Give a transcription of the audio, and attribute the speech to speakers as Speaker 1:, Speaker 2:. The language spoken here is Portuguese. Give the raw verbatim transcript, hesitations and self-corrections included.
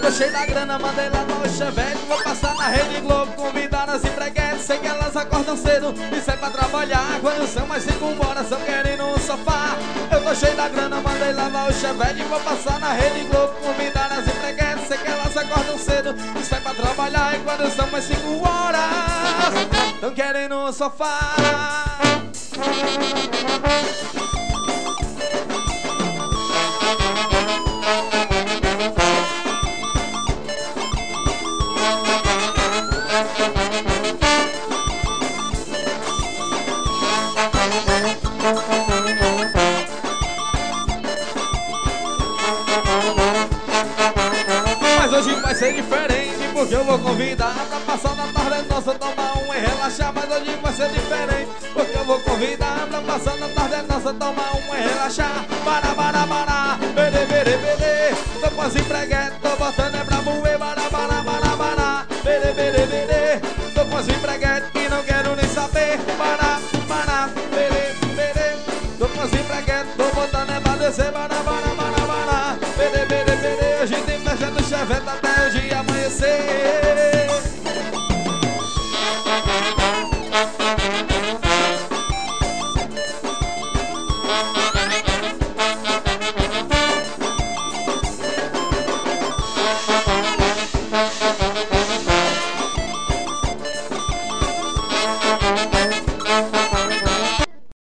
Speaker 1: tô cheio da grana, mandei lavar o chevette. Vou passar na Rede Globo, convidar as empreguetes. Sei que elas acordam cedo e saem pra trabalhar. Quando são mais cinco horas, são querendo um sofá. Eu tô cheio da grana, mandei lavar o chevette. Vou passar na Rede Globo, convidar as empreguetes. Sei que elas acordam cedo e saem pra trabalhar. E quando são mais cinco horas, tão querendo um sofá. Mas hoje vai ser diferente, porque eu vou convidar pra passar na tarde nossa, tomar um e relaxar. Mas hoje vai ser diferente, porque eu vou convidar pra passar na tarde nossa, tomar um e relaxar. Para, para, para, bere, bere, bere. Tô com as empreguetes, tô botando é pra moer. Para, para, para, para, bere, bere, bere. Tô com as empreguetes e não quero nem saber. Para, para, bere, bere. Tô com as empreguetes, tô botando é pra descer. Para, para, para, para, bere, bere, bere. A gente mexe no chevette até o dia amanhecer.